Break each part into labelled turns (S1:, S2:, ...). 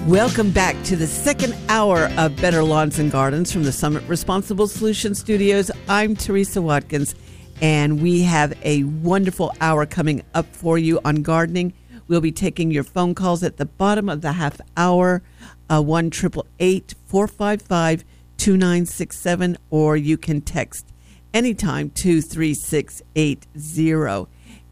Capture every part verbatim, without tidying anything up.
S1: Welcome back to the second hour of Better Lawns and Gardens from the Summit Responsible Solutions Studios. I'm Teresa Watkins, and we have a wonderful hour coming up for you on gardening. We'll be taking your phone calls at the bottom of the half hour, uh, one eight eight eight, four five five, two nine six seven, or you can text anytime to three six eight zero.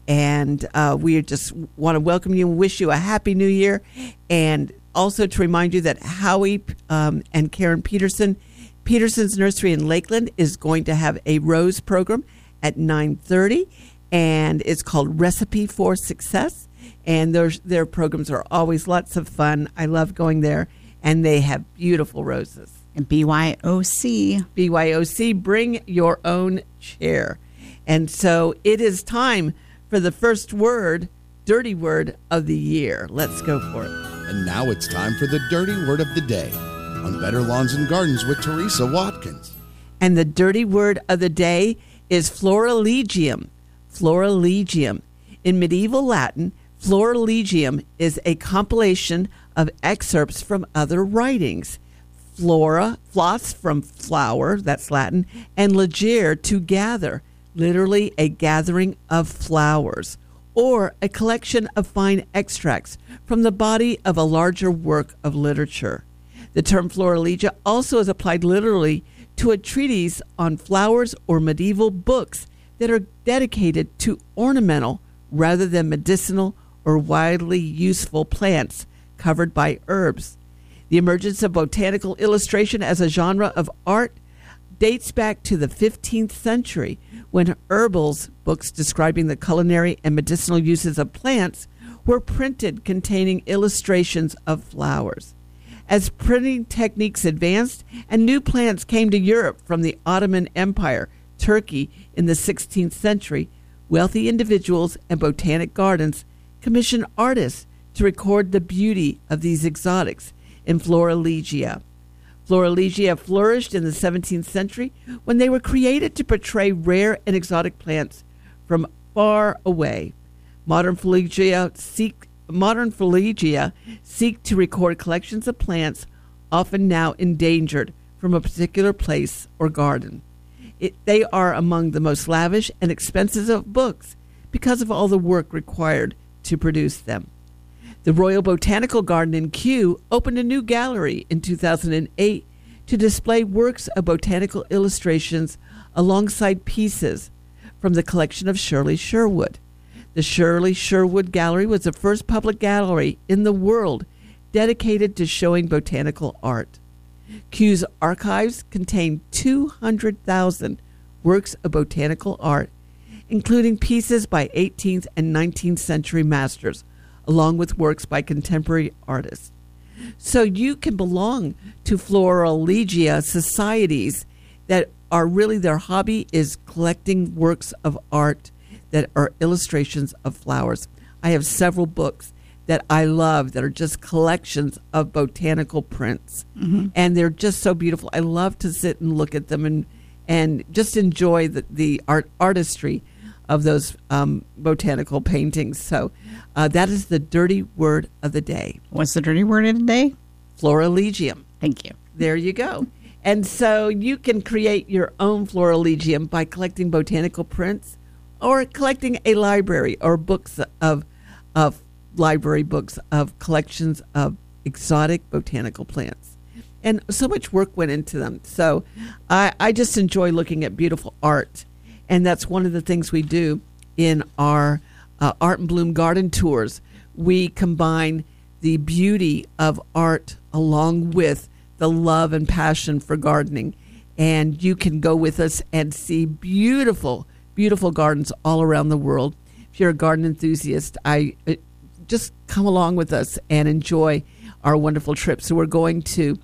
S1: And uh, we just want to welcome you and wish you a happy new year. And also to remind you that Howie um, and Karen Peterson, Peterson's Nursery in Lakeland, is going to have a rose program at nine thirty, and it's called Recipe for Success. And their, their programs are always lots of fun. I love going there, and they have beautiful roses.
S2: And B Y O C.
S1: B Y O C, bring your own chair. And so it is time for the first word, dirty word of the year. Let's go for it.
S3: And now it's time for the dirty word of the day on Better Lawns and Gardens with Teresa Watkins.
S1: And the dirty word of the day is florilegium. Florilegium. In medieval Latin, florilegium is a compilation of excerpts from other writings. Flora, floss from flower, that's Latin, and legere, to gather, literally a gathering of flowers, or a collection of fine extracts from the body of a larger work of literature. The term florilegia also is applied literally to a treatise on flowers or medieval books that are dedicated to ornamental rather than medicinal or widely useful plants covered by herbs. The emergence of botanical illustration as a genre of art dates back to the fifteenth century, when herbals, books describing the culinary and medicinal uses of plants, were printed containing illustrations of flowers. As printing techniques advanced and new plants came to Europe from the Ottoman Empire, Turkey in the sixteenth century, wealthy individuals and botanic gardens commissioned artists to record the beauty of these exotics in florilegia. Florilegia flourished in the seventeenth century when they were created to portray rare and exotic plants from far away. Modern florilegia seek, modern florilegia seek to record collections of plants often now endangered from a particular place or garden. It, they are among the most lavish and expensive of books because of all the work required to produce them. The Royal Botanical Garden in Kew opened a new gallery in two thousand eight to display works of botanical illustrations alongside pieces from the collection of Shirley Sherwood. The Shirley Sherwood Gallery was the first public gallery in the world dedicated to showing botanical art. Kew's archives contain two hundred thousand works of botanical art, including pieces by eighteenth and nineteenth century masters, along with works by contemporary artists. So you can belong to florilegia societies that are really, their hobby is collecting works of art that are illustrations of flowers. I have several books that I love that are just collections of botanical prints. Mm-hmm. And they're just so beautiful. I love to sit and look at them and, and just enjoy the, the art artistry of those um, botanical paintings. So uh, that is the dirty word of the day.
S2: What's the dirty word of the day?
S1: Florilegium.
S2: Thank you.
S1: There you go. And so you can create your own florilegium by collecting botanical prints or collecting a library or books of, of library books of collections of exotic botanical plants. And so much work went into them. So I, I just enjoy looking at beautiful art. And that's one of the things we do in our uh, Art and Bloom garden tours. We combine the beauty of art along with the love and passion for gardening. And you can go with us and see beautiful, beautiful gardens all around the world. If you're a garden enthusiast, I uh, just come along with us and enjoy our wonderful trip. So we're going to,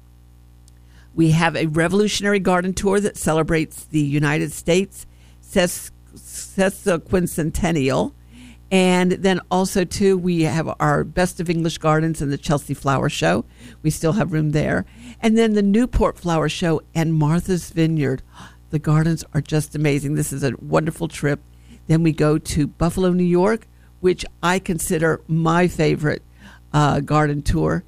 S1: we have a revolutionary garden tour that celebrates the United States sesquicentennial. And then also, too, we have our Best of English Gardens and the Chelsea Flower Show. We still have room there. And then the Newport Flower Show and Martha's Vineyard. The gardens are just amazing. This is a wonderful trip. Then we go to Buffalo, New York, which I consider my favorite uh, garden tour.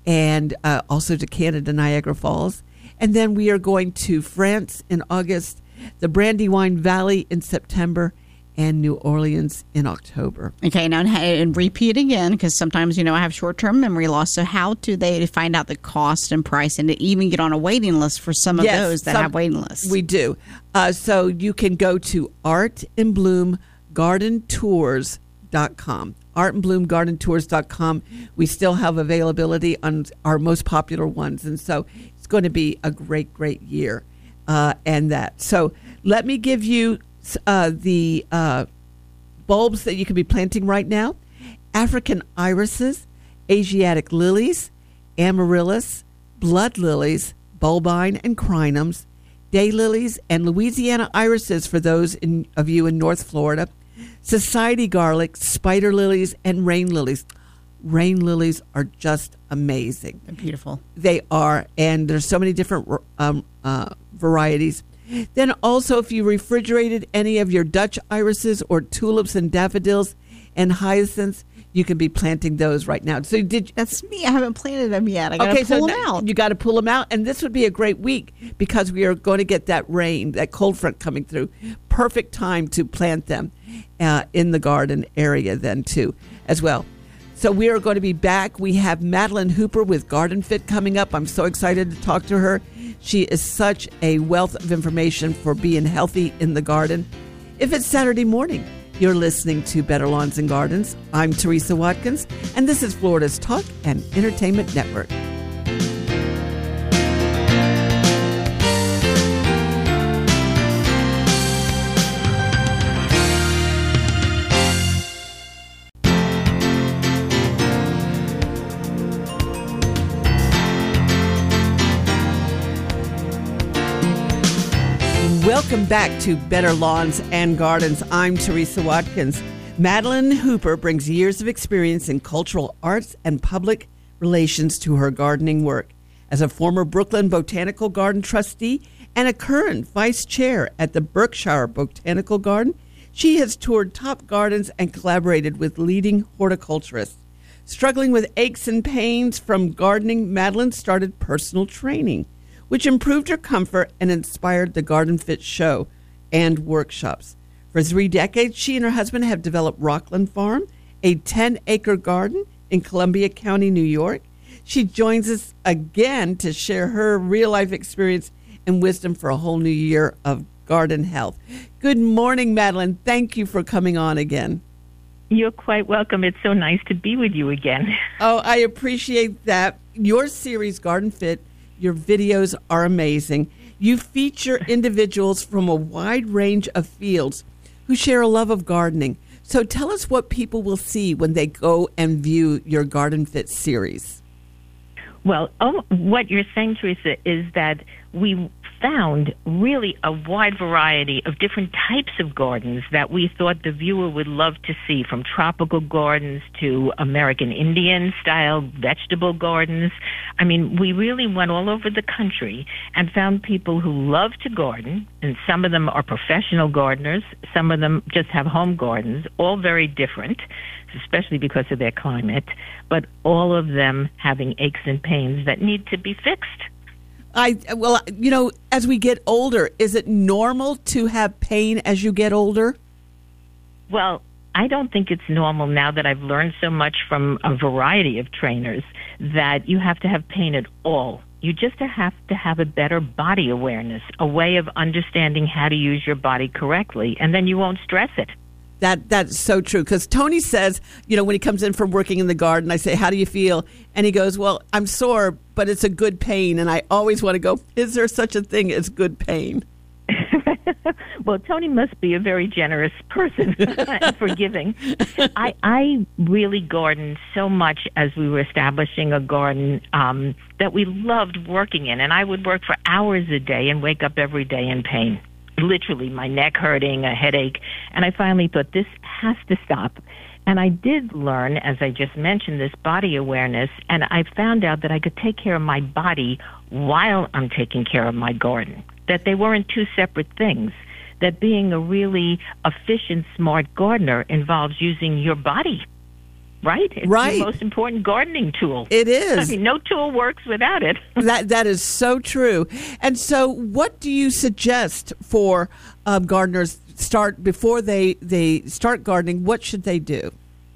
S1: and uh, also to Canada, Niagara Falls. And then we are going to France in August, the Brandywine Valley in September, and New Orleans in October.
S2: Okay, now and repeat again, because sometimes, you know, I have short-term memory loss. So how do they find out the cost and price and to even get on a waiting list for some of
S1: Yes,
S2: those that
S1: some-
S2: have waiting lists?
S1: We do. Uh, so you can go to art and bloom garden tours dot com. art and bloom garden tours dot com. We still have availability on our most popular ones. And so it's going to be a great, great year. Uh, and that. So let me give you uh, the uh, bulbs that you can be planting right now. African irises, Asiatic lilies, amaryllis, blood lilies, bulbine and crinums, daylilies, and Louisiana irises for those in, of you in North Florida, society garlic, spider lilies, and rain lilies. Rain lilies are just amazing.
S2: They're beautiful.
S1: They are, and there's so many different um, uh, varieties. Then also, if you refrigerated any of your Dutch irises or tulips and daffodils and hyacinths, you can be planting those right now. So did
S2: That's me. I haven't planted them yet. I got to
S1: okay,
S2: pull
S1: so
S2: them
S1: th-
S2: out.
S1: you got to pull them out, and this would be a great week because we are going to get that rain, that cold front coming through. Perfect time to plant them uh, in the garden area then too, as well. So we are going to be back. We have Madeline Hooper with Garden Fit coming up. I'm so excited to talk to her. She is such a wealth of information for being healthy in the garden. If it's Saturday morning, you're listening to Better Lawns and Gardens. I'm Teresa Watkins, and this is Florida's Talk and Entertainment Network. Welcome back to Better Lawns and Gardens. I'm Teresa Watkins. Madeline Hooper brings years of experience in cultural arts and public relations to her gardening work. As a former Brooklyn Botanical Garden trustee and a current vice chair at the Berkshire Botanical Garden, she has toured top gardens and collaborated with leading horticulturists. Struggling with aches and pains from gardening, Madeline started personal training, which improved her comfort and inspired the Garden Fit show and workshops. For three decades, she and her husband have developed Rockland Farm, a ten-acre garden in Columbia County, New York. She joins us again to share her real-life experience and wisdom for a whole new year of garden health. Good morning, Madeline. Thank you for coming on again.
S4: You're quite welcome. It's so nice to be with you again.
S1: Oh, I appreciate that. Your series, Garden Fit, your videos are amazing. You feature individuals from a wide range of fields who share a love of gardening. So tell us what people will see when they go and view your Garden Fit series.
S4: Well, um, what you're saying, Teresa, is that we found really a wide variety of different types of gardens that we thought the viewer would love to see, from tropical gardens to American Indian-style vegetable gardens. I mean, we really went all over the country and found people who love to garden, and some of them are professional gardeners, some of them just have home gardens, all very different, especially because of their climate, but all of them having aches and pains that need to be fixed.
S1: I well, you know, as we get older, is it normal to have pain as you get older?
S4: Well, I don't think it's normal now that I've learned so much from a variety of trainers that you have to have pain at all. You just have to have a better body awareness, a way of understanding how to use your body correctly, and then you won't stress it.
S1: That that's so true, because Tony says, you know, when he comes in from working in the garden, I say, how do you feel? And he goes, well, I'm sore, but it's a good pain. And I always want to go, is there such a thing as good pain?
S4: Well, Tony must be a very generous person and forgiving. I, I really gardened so much as we were establishing a garden um, that we loved working in. And I would work for hours a day and wake up every day in pain. Literally, my neck hurting, a headache. And I finally thought, this has to stop. And I did learn, as I just mentioned, this body awareness. And I found out that I could take care of my body while I'm taking care of my garden, that they weren't two separate things, that being a really efficient, smart gardener involves using your body. right? It's
S1: Right.
S4: the most important gardening tool.
S1: It is.
S4: I mean, no tool works without it.
S1: That that is so true. And so, what do you suggest for um, gardeners start before they they start gardening? What should they do?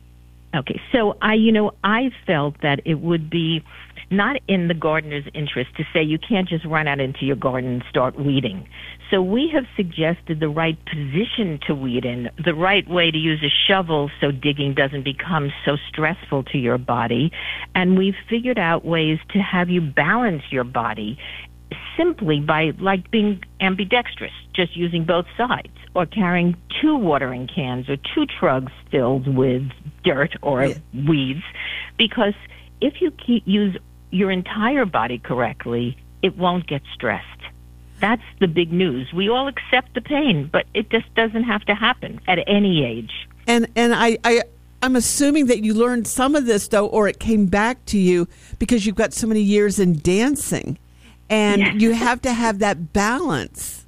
S4: Okay, so I, you know, I felt that it would be not in the gardener's interest to say you can't just run out into your garden and start weeding. So we have suggested the right position to weed in, the right way to use a shovel so digging doesn't become so stressful to your body. And we've figured out ways to have you balance your body simply by, like, being ambidextrous, just using both sides, or carrying two watering cans or two trugs filled with dirt or
S1: Yeah.
S4: weeds, because if you keep, use your entire body correctly, it won't get stressed. That's the big news. We all accept the pain, but it just doesn't have to happen at any age.
S1: And and I, I I'm assuming that you learned some of this though, or it came back to you because you've got so many years in dancing, and
S4: Yes.
S1: you have to have that balance.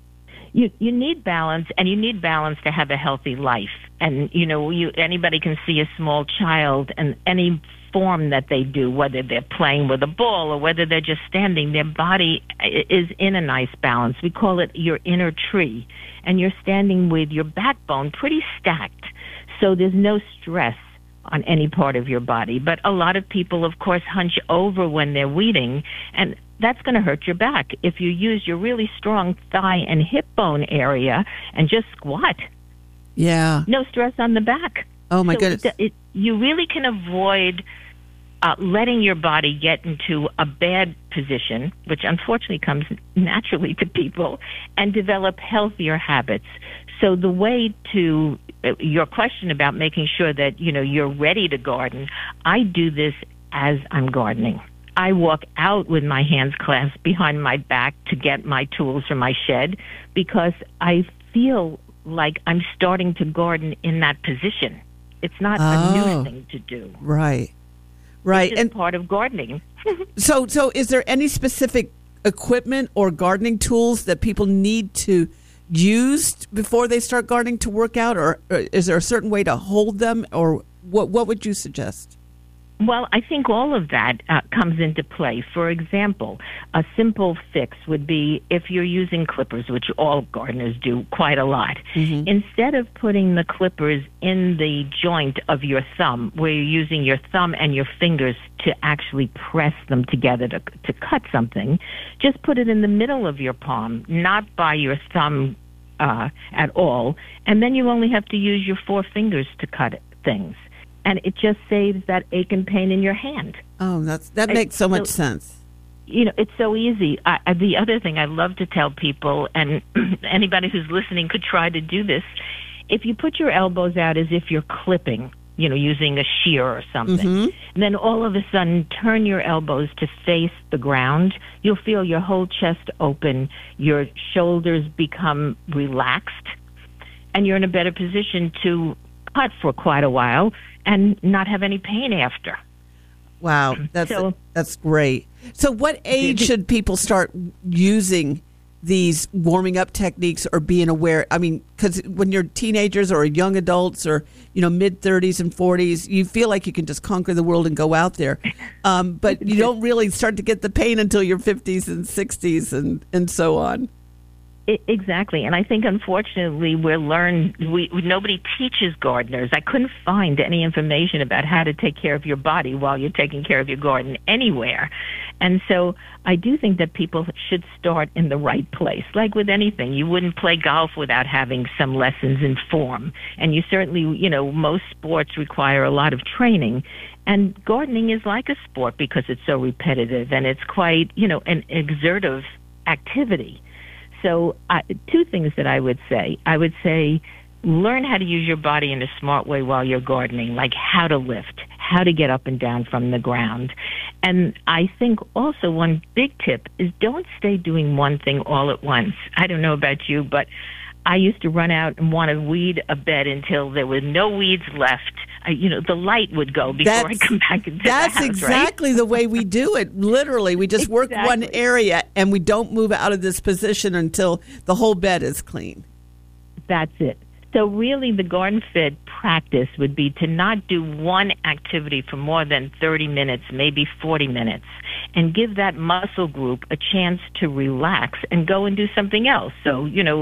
S4: You you need balance, and you need balance to have a healthy life. And you know, you anybody can see a small child, and any form that they do, whether they're playing with a ball or whether they're just standing, their body is in a nice balance. We call it your inner tree, and you're standing with your backbone pretty stacked, so there's no stress on any part of your body. But a lot of people, of course, hunch over when they're weeding, and that's going to hurt your back. If you use your really strong thigh and hip bone area and just squat,
S1: Yeah.
S4: no stress on the back.
S1: Oh my
S4: So
S1: goodness.
S4: it, it, you really can avoid uh, letting your body get into a bad position, which unfortunately comes naturally to people, and develop healthier habits. So the way to uh, your question about making sure that, you know, you're ready to garden, I do this as I'm gardening. I walk out with my hands clasped behind my back to get my tools from my shed, because I feel like I'm starting to garden in that position. It's not
S1: Oh.
S4: a new thing to do.
S1: Right. Right.
S4: It's
S1: And
S4: part of gardening.
S1: so so is there any specific equipment or gardening tools that people need to use before they start gardening to work out, or, or is there a certain way to hold them, or what what would you suggest?
S4: Well, I think all of that uh, comes into play. For example, a simple fix would be if you're using clippers, which all gardeners do quite a lot.
S1: Mm-hmm.
S4: Instead of putting the clippers in the joint of your thumb, where you're using your thumb and your fingers to actually press them together to, to cut something, just put it in the middle of your palm, not by your thumb uh, at all, and then you only have to use your four fingers to cut things. And it just saves that ache and pain in your hand.
S1: Oh, that's that
S4: I-
S1: makes so much
S4: so-
S1: sense.
S4: You know, it's so easy. I, I- the other thing I love to tell people, and anybody who's listening could try to do this, if you put your elbows out as if you're clipping, you know, using a shear or something,
S1: Mhm.
S4: and then all of a sudden turn your elbows to face the ground, you'll feel your whole chest open, your shoulders become relaxed, and you're in a better position to cut for quite a while and not have any pain after.
S1: Wow, that's
S4: So-
S1: that's great. So, what age should people start using these warming up techniques or being aware? I mean, because when you're teenagers or young adults or you know mid thirties and forties, you feel like you can just conquer the world and go out there, um, but you don't really start to get the pain until your fifties and sixties and and so on.
S4: I- Exactly, and I think unfortunately we're learned. We, we nobody teaches gardeners. I couldn't find any information about how to take care of your body while you're taking care of your garden anywhere, and so I do think that people should start in the right place. Like with anything, you wouldn't play golf without having some lessons in form, and you certainly, you know, most sports require a lot of training. And gardening is like a sport because it's so repetitive and it's quite, you know, an exertive activity. So uh, two things that I would say. I would say learn how to use your body in a smart way while you're gardening, like how to lift, how to get up and down from the ground. And I think also one big tip is don't stay doing one thing all at once. I don't know about you, but I used to run out and want to weed a bed until there were no weeds left. I, you know, the light would go before
S1: That's-
S4: I come back into
S1: That's
S4: the house, right?
S1: exactly the way we do it. Literally, we just work one
S4: Exactly.
S1: area and we don't move out of this position until the whole bed is clean.
S4: That's it. So really the Garden Fit practice would be to not do one activity for more than thirty minutes, maybe forty minutes, and give that muscle group a chance to relax and go and do something else. So, you know,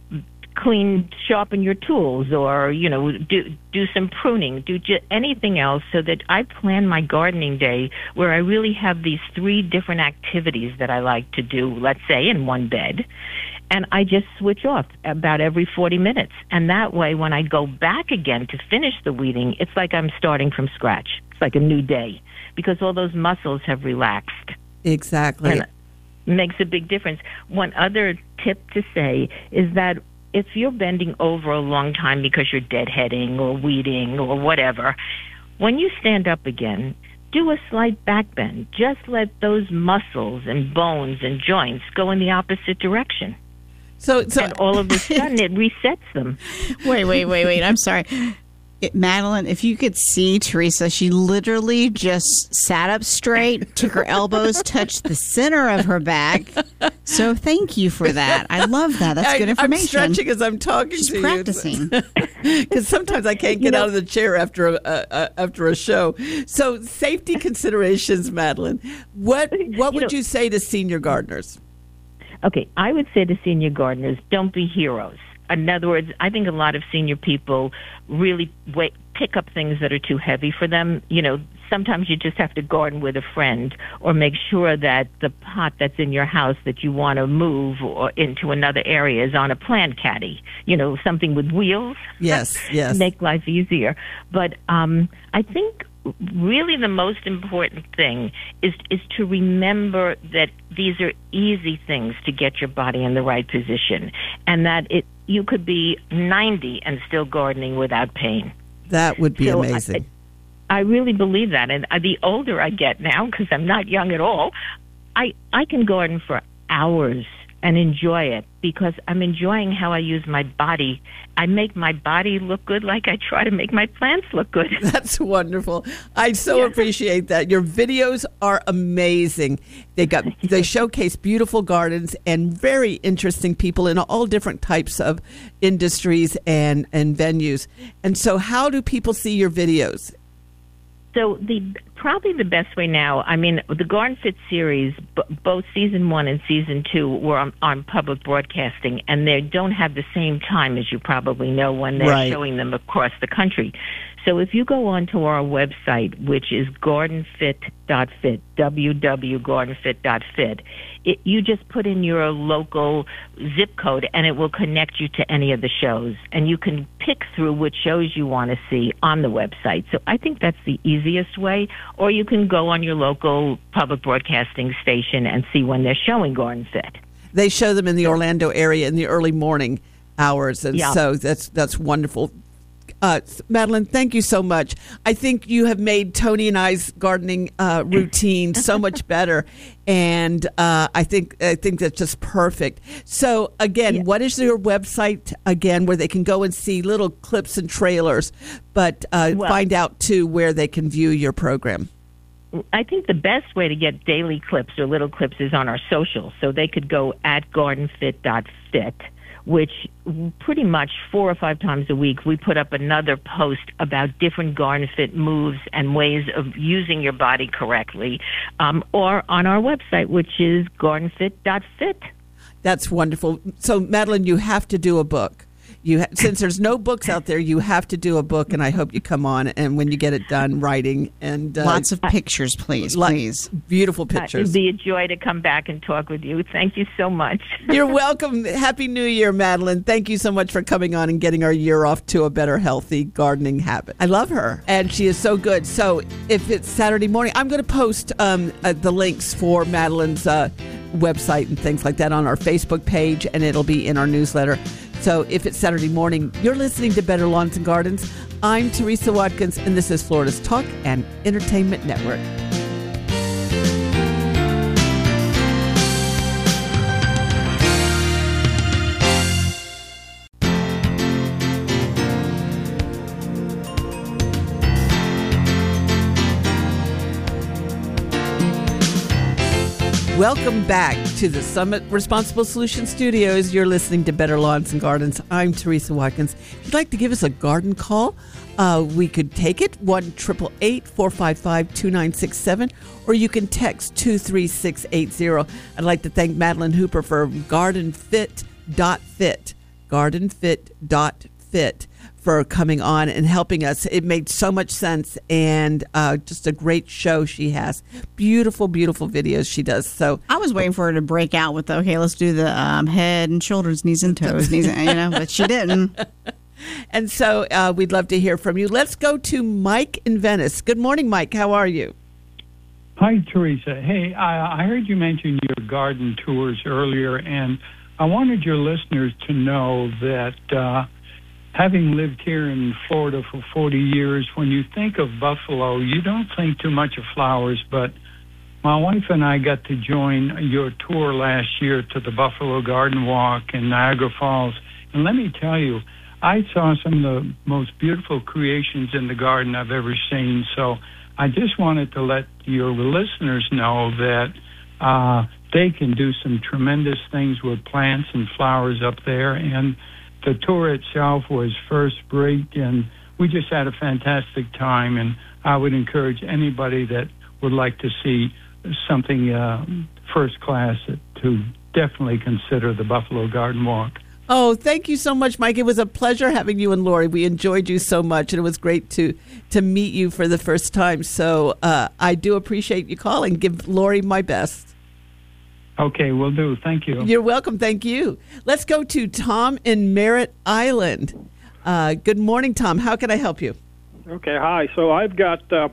S4: clean, sharpen your tools, or, you know, do do some pruning, do j- anything else, so that I plan my gardening day where I really have these three different activities that I like to do, let's say, in one bed. And I just switch off about every forty minutes. And that way, when I go back again to finish the weeding, it's like I'm starting from scratch. It's like a new day, because all those muscles have relaxed.
S1: Exactly.
S4: And it makes a big difference. One other tip to say is that if you're bending over a long time because you're deadheading or weeding or whatever, when you stand up again, do a slight back bend. Just let those muscles and bones and joints go in the opposite direction.
S1: So, so
S4: and all of a sudden, it resets them.
S2: Wait, wait, wait, wait. I'm sorry. It, Madeline, if you could see Teresa, she literally just sat up straight, took her elbows, touched the center of her back. So thank you for that. I love that. That's good information.
S1: I'm stretching as I'm talking
S2: She's
S1: to
S2: practicing.
S1: you. Because sometimes I can't get
S4: You know,
S1: out of the chair after a, a, after a show. So safety considerations, Madeline. What what
S4: You
S1: would
S4: know-
S1: you say to senior gardeners?
S4: Okay, I would say to senior gardeners, don't be heroes. In other words, I think a lot of senior people really wait, pick up things that are too heavy for them. You know, sometimes you just have to garden with a friend, or make sure that the pot that's in your house that you want to move or into another area is on a plant caddy. You know, something with wheels.
S1: Yes, yes.
S4: Make life easier. But um, I think really the most important thing is is to remember that these are easy things to get your body in the right position, and that it you could be ninety and still gardening without pain.
S1: That would be
S4: So
S1: amazing.
S4: I, I really believe that, and the older I get now, because I'm not young at all, I I can garden for hours and enjoy it, because I'm enjoying how I use my body. I make my body look good like I try to make my plants look good.
S1: That's wonderful. I so appreciate that. Your videos are amazing. They got they showcase beautiful gardens and very interesting people in all different types of industries and, and venues. And so how do people see your videos?
S4: So the probably the best way now, I mean, the Garden Fit series, b- both season one and season two were on, on public broadcasting, and they don't have the same time, as you probably know, when they're
S1: Right.
S4: showing them across the country. So if you go onto our website, which is garden fit dot fit, w w w dot garden fit dot fit, it, you just put in your local zip code, and it will connect you to any of the shows. And you can pick through which shows you want to see on the website. So I think that's the easiest way. Or you can go on your local public broadcasting station and see when they're showing Garden Fit.
S1: They show them in the Orlando area in the early morning hours, and
S4: Yeah.
S1: so that's that's wonderful. Uh, Madeline, thank you so much. I think you have made Tony and I's gardening uh, routine so much better, and uh, I think I think that's just perfect. So again,
S4: Yeah.
S1: what is your website again, where they can go and see little clips and trailers, but uh,
S4: Well-
S1: find out too where they can view your program?
S4: I think the best way to get daily clips or little clips is on our socials. So they could go at garden fit dot fit, which pretty much four or five times a week we put up another post about different Garden Fit moves and ways of using your body correctly, um, or on our website, which is garden fit dot fit.
S1: That's wonderful. So, Madeline, you have to do a book. You ha- since there's no books out there, you have to do a book, and I hope you come on. And when you get it done, writing and uh,
S2: Lots of pictures, please,
S1: li-
S2: please.
S1: beautiful
S4: Uh,
S1: pictures.
S4: it'd be a joy to come back and talk with you. Thank you so much.
S1: You're welcome. Happy New Year, Madeline. Thank you so much for coming on and getting our year off to a better, healthy gardening habit. I love her, and she is so good. So, if it's Saturday morning, I'm going to post um, uh, the links for Madeline's uh, website and things like that on our Facebook page, and it'll be in our newsletter. So if it's Saturday morning, you're listening to Better Lawns and Gardens. I'm Teresa Watkins, and this is Florida's Talk and Entertainment Network. Welcome back to the Summit Responsible Solutions Studios. You're listening to Better Lawns and Gardens. I'm Teresa Watkins. If you'd like to give us a garden call, uh, we could take it, one eight eight eight, four five five, two nine six seven, or you can text two three six eight zero. I'd like to thank Madeline Hooper for garden fit dot fit, garden fit dot fit, for coming on and helping us. It made so much sense, and uh, just a great show she has. Beautiful, beautiful videos she does. So
S2: I was waiting for her to break out with, okay, let's do the um, head and shoulders, knees and toes, knees, and, you know, but she didn't.
S1: And so uh, we'd love to hear from you. Let's go to Mike in Venice. Good morning, Mike. How are you?
S5: Hi, Teresa. Hey, I, I heard you mention your garden tours earlier, and I wanted your listeners to know that uh, having lived here in Florida for forty years, when you think of buffalo, you don't think too much of flowers, but my wife and I got to join your tour last year to the Buffalo Garden Walk in Niagara Falls, and let me tell you, I saw some of the most beautiful creations in the garden I've ever seen. So I just wanted to let your listeners know that uh, they can do some tremendous things with plants and flowers up there. And the tour itself was first rate, and we just had a fantastic time. And I would encourage anybody that would like to see something uh, first class to definitely consider the Buffalo Garden Walk.
S1: Oh, thank you so much, Mike. It was a pleasure having you and Lori. We enjoyed you so much, and it was great to to meet you for the first time. So uh, I do appreciate you calling. Give Lori my best.
S5: Okay, will do. Thank you.
S1: You're welcome. Thank you. Let's go to Tom in Merritt Island. Uh, good morning, Tom. How can I help you?
S6: Okay, hi. So I've got uh,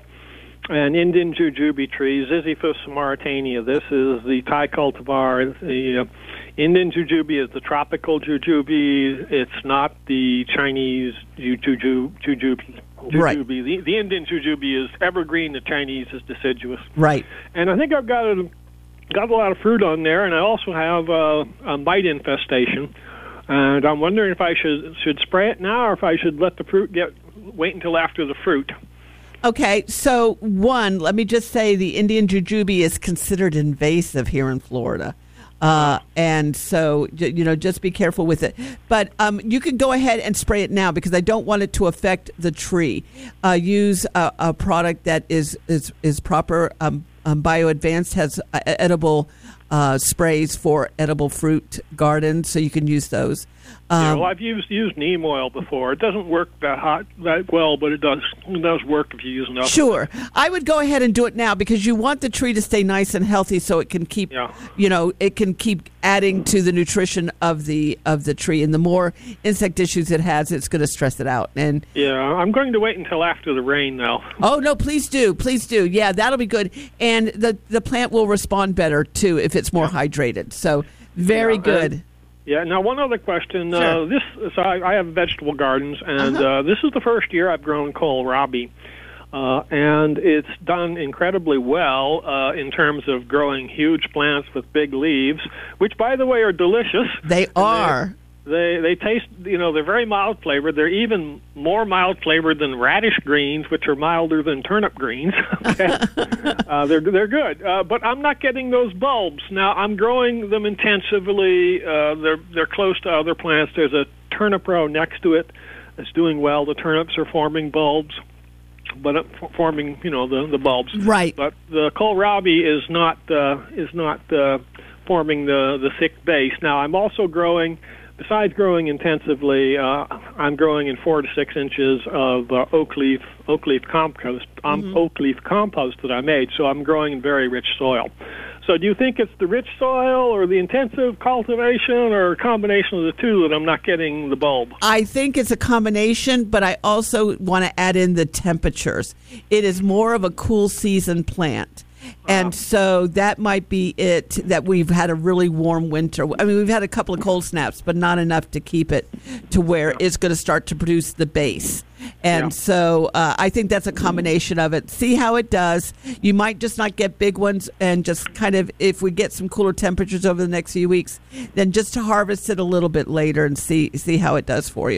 S6: an Indian jujube tree, Ziziphus mauritania. This is the Thai cultivar. The uh, Indian jujube is the tropical jujube. It's not the Chinese jujube. jujube.
S1: Right.
S6: The, the Indian jujube is evergreen. The Chinese is deciduous.
S1: Right.
S6: And I think I've got a, got a lot of fruit on there, and I also have uh, a mite infestation. And I'm wondering if I should should spray it now, or if I should let the fruit get wait until after the fruit.
S1: Okay, so one, let me just say the Indian jujube is considered invasive here in Florida. Uh, and so, you know, just be careful with it. But um, you can go ahead and spray it now because I don't want it to affect the tree. Uh, use a, a product that is is, is proper. Um, um, BioAdvanced has uh, edible uh, sprays for edible fruit gardens, so you can use those. Um,
S6: yeah, well, I've used used neem oil before. It doesn't work that hot that well, but it does it does work if you use enough.
S1: Sure, I would go ahead and do it now because you want the tree to stay nice and healthy, so it can keep,
S6: yeah.
S1: you know, it can keep adding to the nutrition of the of the tree. And the more insect issues it has, it's going to stress it out. And
S6: yeah, I'm going to wait until after the rain now.
S1: Oh no, please do, please do. Yeah, that'll be good, and the the plant will respond better too if it's more yeah. hydrated. So very
S6: yeah,
S1: good.
S6: And- Yeah. Now, one other question.
S1: Sure.
S6: Uh, this, so I, I have vegetable gardens, and
S1: uh-huh.
S6: uh, this is the first year I've grown kohlrabi, uh, and it's done incredibly well uh, in terms of growing huge plants with big leaves, which, by the way, are delicious.
S1: They are.
S6: They they taste, you know, they're very mild flavored. They're even more mild flavored than radish greens, which are milder than turnip greens. Okay, uh, they're they're good, uh, but I'm not getting those bulbs now. I'm growing them intensively. Uh, they're they're close to other plants. There's a turnip row next to it that's doing well. The turnips are forming bulbs, but uh, forming you know the the bulbs.
S1: Right.
S6: But the kohlrabi is not uh, is not uh, forming the the thick base. Now I'm also growing. Besides growing intensively, uh, I'm growing in four to six inches of uh, oak leaf oak leaf compost, um, mm-hmm. oak leaf compost that I made. So I'm growing in very rich soil. So do you think it's the rich soil or the intensive cultivation or a combination of the two that I'm not getting the bulb?
S1: I think it's a combination, but I also want to add in the temperatures. It is more of a cool season plant. And so that might be it, that we've had a really warm winter. I mean, we've had a couple of cold snaps, but not enough to keep it to where it's going to start to produce the base. And yeah. so uh, I think that's a combination of it. See how it does. You might just not get big ones, and just kind of, if we get some cooler temperatures over the next few weeks, then just to harvest it a little bit later and see see how it does for you.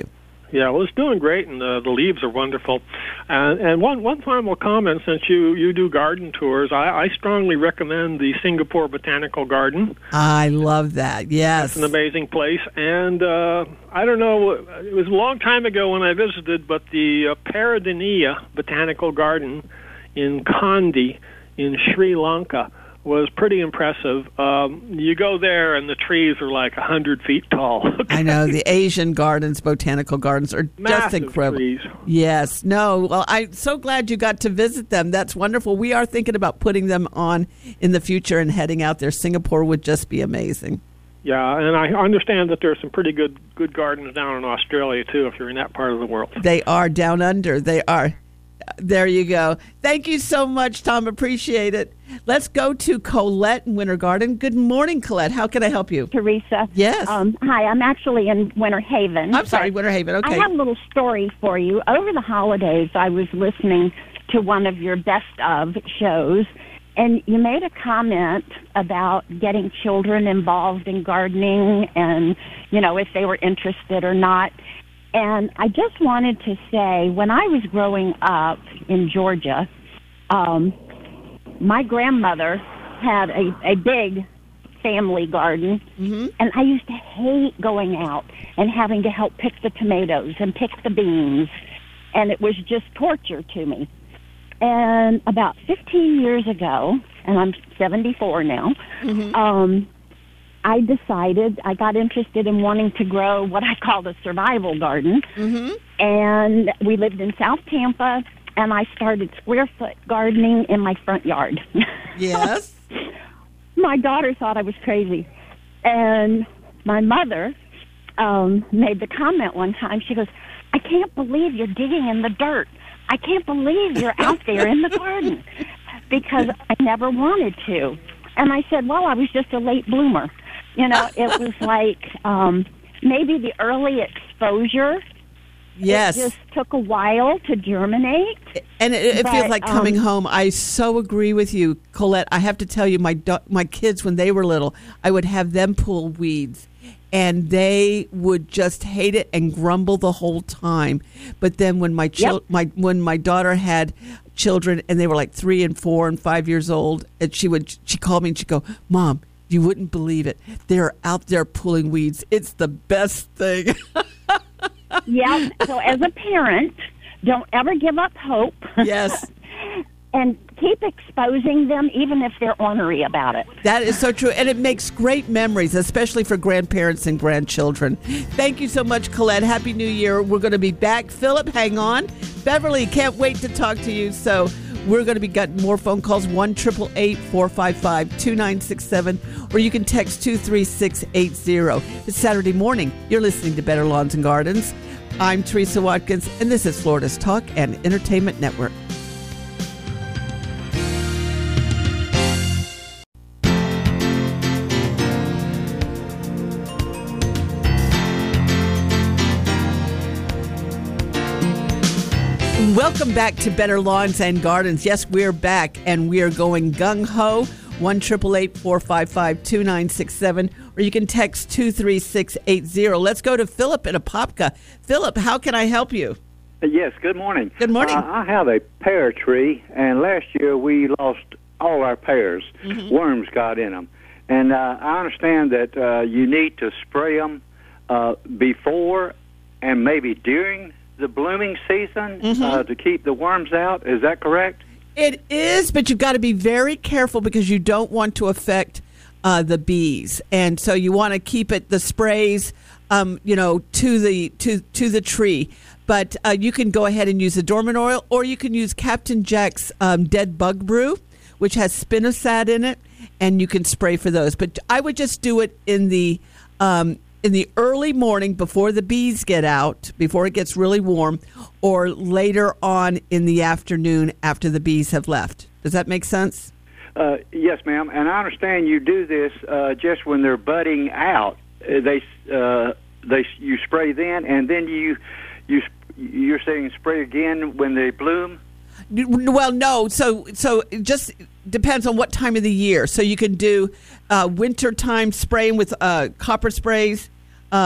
S6: Yeah, well, it's doing great, and uh, the leaves are wonderful. And, and one one final comment, since you, you do garden tours, I, I strongly recommend the Singapore Botanical Garden.
S1: I love that, yes.
S6: It's an amazing place. And uh, I don't know, it was a long time ago when I visited, but the uh, Peradeniya Botanical Garden in Kandy in Sri Lanka was pretty impressive. Um, you go there, and the trees are like one hundred feet tall.
S1: I know, the Asian gardens, botanical gardens, are
S6: Massive
S1: just incredible.
S6: trees.
S1: Yes. No, well, I'm so glad you got to visit them. That's wonderful. We are thinking about putting them on in the future and heading out there. Singapore would just be amazing.
S6: Yeah, and I understand that there's some pretty good good gardens down in Australia, too, if you're in that part of the world.
S1: They are down under. They are. There you go. Thank you so much, Tom. Appreciate it. Let's go to Colette in Winter Garden. Good morning, Colette. How can I help you?
S7: Teresa.
S1: Yes.
S7: Um, hi, I'm actually in Winter Haven.
S1: I'm sorry, Winter Haven. Okay.
S7: I have a little story for you. Over the holidays, I was listening to one of your best of shows, and you made a comment about getting children involved in gardening and, you know, if they were interested or not. And I just wanted to say, when I was growing up in Georgia, um, my grandmother had a, a big family garden,
S1: mm-hmm.
S7: and I used to hate going out and having to help pick the tomatoes and pick the beans, and it was just torture to me. And about fifteen years ago, and I'm seventy-four now,
S1: mm-hmm.
S7: um, I decided I got interested in wanting to grow what I call a survival garden.
S1: Mm-hmm.
S7: And we lived in South Tampa, and I started square foot gardening in my front yard.
S1: Yes.
S7: My daughter thought I was crazy. And my mother um, made the comment one time. She goes, I can't believe you're digging in the dirt. I can't believe you're out there in the garden, because I never wanted to. And I said, well, I was just a late bloomer. You know, it was like um, maybe the early exposure.
S1: Yes.
S7: It just took a while to germinate.
S1: And it, it
S7: but,
S1: feels like coming
S7: um,
S1: home. I so agree with you, Colette. I have to tell you, my do- my kids, when they were little, I would have them pull weeds, and they would just hate it and grumble the whole time. But then when my chil-
S7: Yep.
S1: my when my daughter had children, and they were like three and four and five years old, and she would she called me and she'd go, Mom, you wouldn't believe it. They're out there pulling weeds. It's the best thing.
S7: Yeah. So as a parent, don't ever give up hope.
S1: Yes.
S7: And keep exposing them, even if they're ornery about it.
S1: That is so true. And it makes great memories, especially for grandparents and grandchildren. Thank you so much, Colette. Happy New Year. We're going to be back. Philip, hang on. Beverly, can't wait to talk to you. So we're going to be getting more phone calls, one eight eight eight, four five five, two nine six seven, or you can text two three six eight zero. It's Saturday morning. You're listening to Better Lawns and Gardens. I'm Teresa Watkins, and this is Florida's Talk and Entertainment Network. Welcome back to Better Lawns and Gardens. Yes, we're back, and we are going gung-ho. one eight eight eight, four five five, two nine six seven, or you can text two three six eight zero. Let's go to Philip in Apopka. Philip, how can I help you?
S8: Yes, good morning.
S1: Good morning.
S8: Uh, I have a pear tree, and last year we lost all our pears.
S1: Mm-hmm.
S8: Worms got in them. And uh, I understand that uh, you need to spray them uh, before and maybe during the blooming season
S1: Mm-hmm.
S8: uh, to keep the worms out. Is that correct?
S1: It is, but you've got to be very careful because you don't want to affect uh, the bees, and so you want to keep it the sprays, um, you know, to the to to the tree. But uh, you can go ahead and use the dormant oil, or you can use Captain Jack's um, Dead Bug Brew, which has spinosad in it, and you can spray for those. But I would just do it in the um, in the early morning before the bees get out, before it gets really warm, or later on in the afternoon after the bees have left. Does that make sense?
S8: Uh, yes, ma'am. And I understand you do this uh, just when they're budding out. Uh, They uh, they you spray then, and then you you you're saying spray again when they bloom.
S1: Well, no. So, so it just depends on what time of the year. So you can do uh, wintertime spraying with uh, copper sprays, um,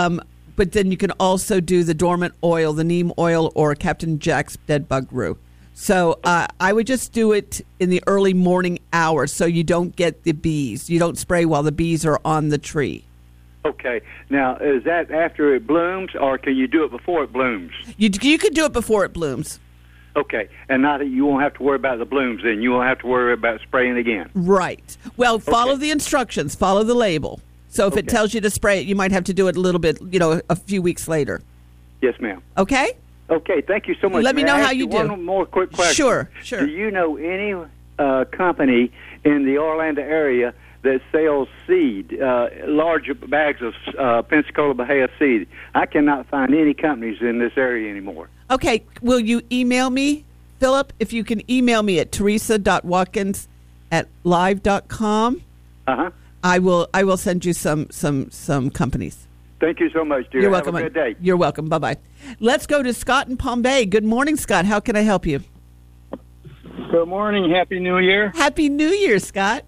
S1: but then you can also do the dormant oil, the neem oil, or Captain Jack's dead bug rue. So uh, I would just do it in the early morning hours so you don't get the bees. You don't spray while the bees are on the tree.
S8: Okay. Now, is that after it blooms, or can you do it before it blooms?
S1: You you could do it before it blooms.
S8: Okay. And now that you won't have to worry about the blooms, then you won't have to worry about spraying again.
S1: Right. Well, follow
S8: Okay.
S1: the instructions. Follow the label. So if it
S8: Okay.
S1: tells you to spray it, you might have to do it a little bit, you know, a few weeks later.
S8: Yes, ma'am.
S1: Okay?
S8: Okay, thank you so much.
S1: Let me
S8: May
S1: know
S8: I
S1: how
S8: ask
S1: you do.
S8: One more quick question.
S1: Sure, sure.
S8: Do you know any uh, company in the Orlando area that sells seed, uh, large bags of uh, Pensacola Bahia seed? I cannot find any companies in this area anymore.
S1: Okay. Will you email me, Philip? If you can email me at teresa dot watkins at live dot com,
S8: Uh-huh.
S1: I will I will send you some some some companies.
S8: Thank you so much, dear.
S1: You're
S8: Have
S1: welcome.
S8: a good day.
S1: You're welcome. Bye-bye. Let's go to Scott in Palm Bay. Good morning, Scott. How can I help you?
S5: Good morning. Happy New Year.
S1: Happy New Year, Scott.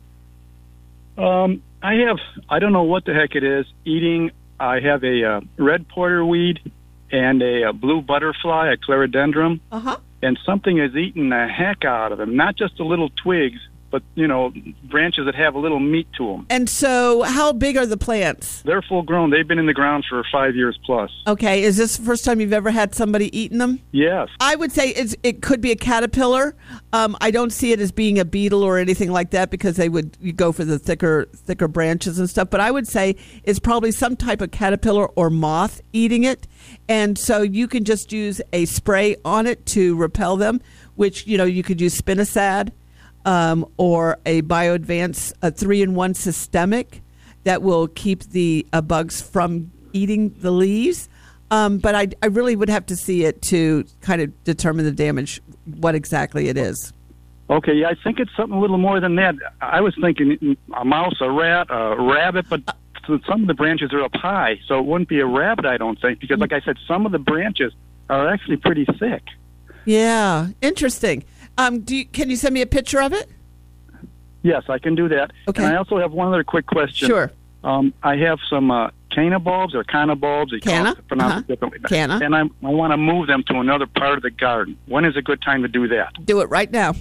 S5: Um, I have, I don't know what the heck it is, eating, I have a uh, red porterweed and a, a blue butterfly, a clerodendron,
S1: Uh-huh.
S5: and something is eating the heck out of them. Not just the little twigs, but, you know, branches that have a little meat to them.
S1: And so how big are the plants?
S5: They're full grown. They've been in the ground for five years plus.
S1: Okay. Is this the first time you've ever had somebody eating them?
S5: Yes.
S1: I would say it's, it could be a caterpillar. Um, I don't see it as being a beetle or anything like that because they would you go for the thicker thicker branches and stuff. But I would say it's probably some type of caterpillar or moth eating it. And so you can just use a spray on it to repel them, which, you know, you could use spinosad um, or a BioAdvance, a three-in-one systemic that will keep the uh, bugs from eating the leaves. Um, but I, I really would have to see it to kind of determine the damage, what exactly it is.
S5: Okay, yeah, I think it's something a little more than that. I was thinking a mouse, a rat, a rabbit, but some of the branches are up high, so it wouldn't be a rabbit, I don't think, because like I said, some of the branches are actually pretty thick.
S1: Yeah, interesting. Um, do you, can you send me a picture of it?
S5: Yes, I can do that.
S1: Okay.
S5: And I also have one other quick question.
S1: Sure.
S5: Um, I have some uh, canna bulbs or canna bulbs. You
S1: Canna?
S5: pronounce
S1: Uh-huh.
S5: it differently.
S1: Canna.
S5: And I'm, I want to move them to another part of the garden. When is a good time to do that?
S1: Do it right now.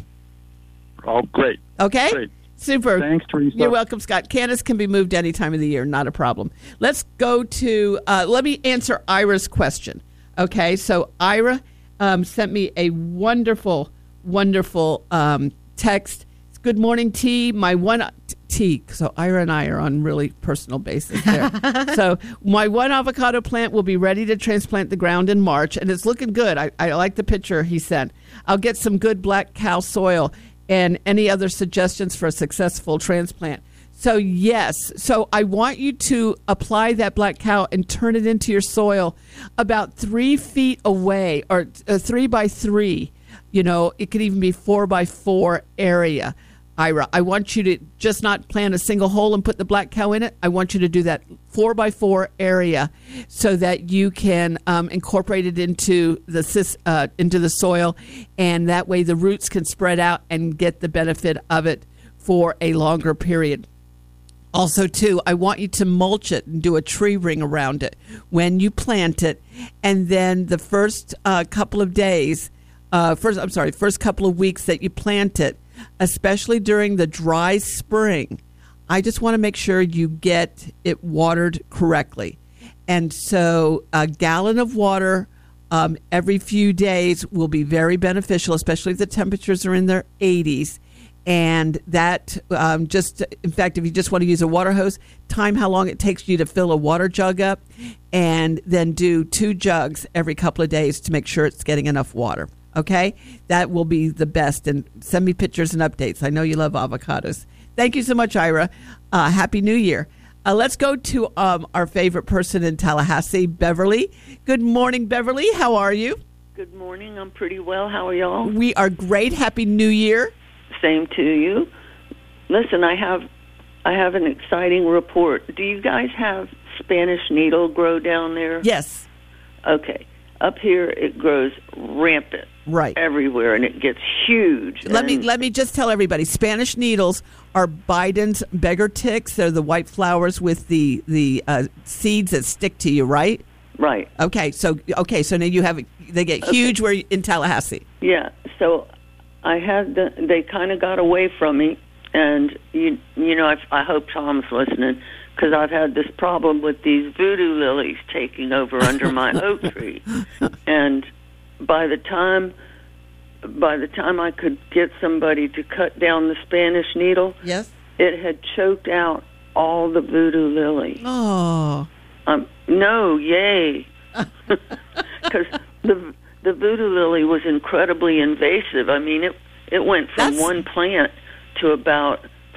S5: Oh, great.
S1: Okay?
S5: Great.
S1: Super.
S5: Thanks, Teresa.
S1: You're welcome, Scott. Candace can be moved any time of the year, not a problem. Let's go to, uh, let me answer Ira's question. Okay, so Ira um, sent me a wonderful, wonderful um, text. Good morning, T. My one T. So Ira and I are on really personal basis there. So my one avocado plant will be ready to transplant the ground in March, and it's looking good. I, I like the picture he sent. I'll get some good black cow soil and any other suggestions for a successful transplant. So yes, so I want you to apply that black cow and turn it into your soil about three feet away, or uh, three by three. You know, it could even be four by four area. Ira, I want you to just not plant a single hole and put the black cow in it. I want you to do that four by four area so that you can um, incorporate it into the sis- uh, into the soil, and that way the roots can spread out and get the benefit of it for a longer period. Also, too, I want you to mulch it and do a tree ring around it when you plant it, and then the first uh, couple of days, uh, first I'm sorry, first couple of weeks that you plant it, especially during the dry spring, I just want to make sure you get it watered correctly. And so a gallon of water um, every few days will be very beneficial, especially if the temperatures are in their eighties. And that um, just, in fact, if you just want to use a water hose, time how long it takes you to fill a water jug up, and then do two jugs every couple of days to make sure it's getting enough water. Okay? That will be the best. And send me pictures and updates. I know you love avocados. Thank you so much, Ira. Uh, Happy New Year. Uh, let's go to um, our favorite person in Tallahassee, Beverly. Good morning, Beverly. How are you?
S9: Good morning. I'm pretty well. How are y'all?
S1: We are great. Happy New Year.
S9: Same to you. Listen, I have I have an exciting report. Do you guys have Spanish needle grow down there?
S1: Yes.
S9: Okay. Up here it grows rampant.
S1: Right.
S9: Everywhere, and it gets huge.
S1: Let me
S9: And
S1: let me just tell everybody, Spanish needles are Biden's beggar ticks. They're the white flowers with the the uh, seeds that stick to you, right?
S9: Right.
S1: Okay, so okay, so now you have they get huge where you- in Tallahassee.
S9: Yeah. So I had the, they kind of got away from me, and you you know I, I hope Tom's listening, because I've had this problem with these voodoo lilies taking over under my oak tree, and by the time by the time I could get somebody to cut down the Spanish needle,
S1: Yes.
S9: it had choked out all the voodoo lily.
S1: Oh.
S9: Um, no, yay, because the the voodoo lily was incredibly invasive. I mean, it it went from
S1: That's-
S9: one plant to about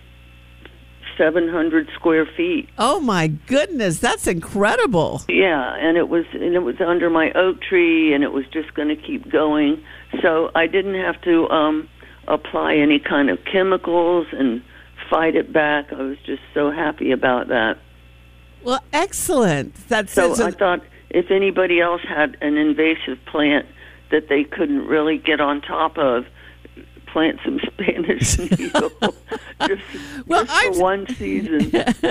S9: seven hundred square feet.
S1: Oh my goodness, that's incredible.
S9: Yeah, and it was and it was under my oak tree, and it was just going to keep going. So I didn't have to um, apply any kind of chemicals and fight it back. I was just so happy about that.
S1: Well, excellent. That's
S9: So
S1: that's a-
S9: I thought if anybody else had an invasive plant that they couldn't really get on top of, plant some Spanish needle just,
S1: Well,
S9: just
S1: I'm-
S9: for one season.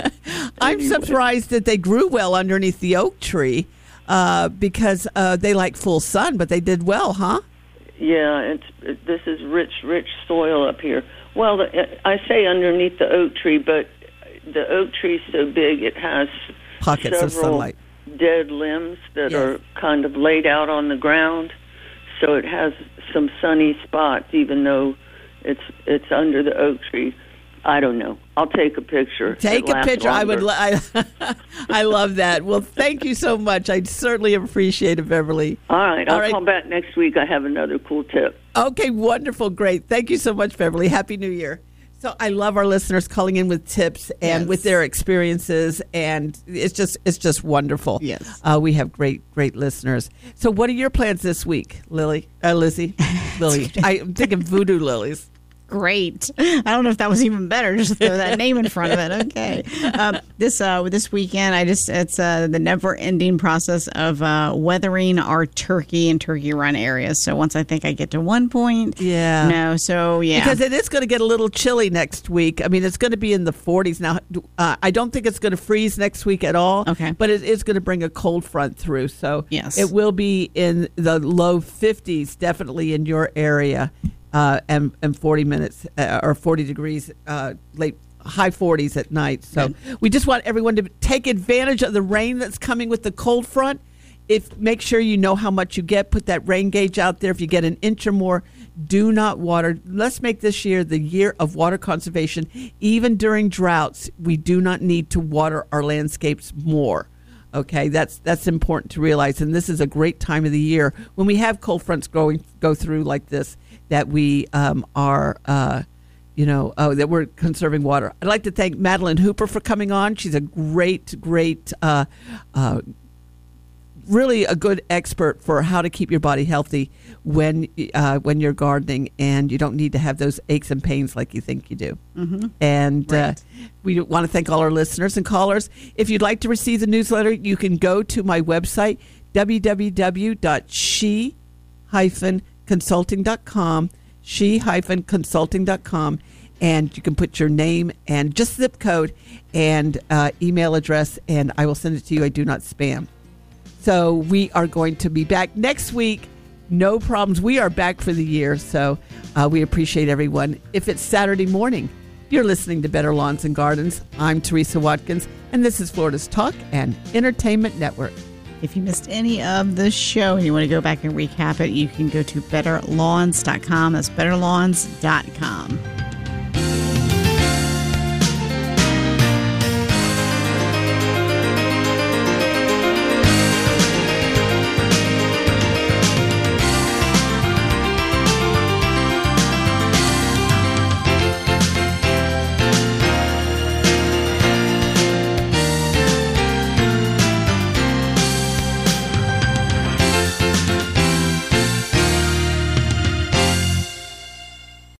S1: I'm
S9: Anyway.
S1: surprised that they grew well underneath the oak tree uh, because uh, they like full sun, but they did well, huh?
S9: Yeah, it's it, this is rich, rich soil up here. Well, the, I say underneath the oak tree, but the oak tree's so big it has
S1: Pockets of
S9: several
S1: sunlight.
S9: dead limbs that
S1: Yes.
S9: are kind of laid out on the ground, so it has some sunny spots, even though it's it's under the oak tree. I don't know. I'll take a picture.
S1: Take
S9: It
S1: a
S9: lasts
S1: picture. I would.
S9: longer.
S1: Lo- I, I love that. Well, thank you so much. I certainly appreciate it, Beverly.
S9: All right, I'll
S1: All right.
S9: call back next week. I have another cool tip.
S1: Okay, wonderful, great. Thank you so much, Beverly. Happy New Year. So I love our listeners calling in with tips and
S2: Yes.
S1: with their experiences, and it's just it's just wonderful.
S2: Yes.
S1: uh, we have great great listeners. So, what are your plans this week, Lily? Uh, Lizzie, Lily. I'm thinking voodoo lilies.
S2: Great. I don't know if that was even better. Just throw that name in front of it. Okay. Um, this uh, this weekend, I just it's uh, the never ending process of uh, weathering our turkey and turkey run areas. So once I think I get to one point,
S1: Yeah.
S2: no. So yeah,
S1: Because it is going to get a little chilly next week. I mean, it's going to be in the forties now. Uh, I don't think it's going to freeze next week at all.
S2: Okay.
S1: But it is going to bring a cold front through. So
S2: Yes.
S1: it will be in the low fifties, definitely in your area, uh, and and forty minutes uh, or forty degrees, uh, late high forties at night. So we just want everyone to take advantage of the rain that's coming with the cold front. If make sure you know how much you get. Put that rain gauge out there. If you get an inch or more, do not water. Let's make this year the year of water conservation. Even during droughts, we do not need to water our landscapes more. Okay, that's that's important to realize. And this is a great time of the year when we have cold fronts going go through like this, that we um, are. Uh, You know, oh, that we're conserving water. I'd like to thank Madeline Hooper for coming on. She's a great, great, uh, uh, really a good expert for how to keep your body healthy when uh, when you're gardening, and you don't need to have those aches and pains like you think you do. Mm-hmm. And uh,
S2: Right.
S1: we want to thank all our listeners and callers. If you'd like to receive the newsletter, you can go to my website, w w w dot she dash consulting dot com. she dash consulting dot com, and you can put your name and just zip code and uh, email address, and I will send it to you. I do not spam. So we are going to be back next week. No problems. We are back for the year, so uh, we appreciate everyone. If it's Saturday morning, you're listening to Better Lawns and Gardens. I'm Teresa Watkins, and this is Florida's Talk and Entertainment Network.
S2: if you missed any of the show and you want to go back and recap it, you can go to better lawns dot com. That's better lawns dot com.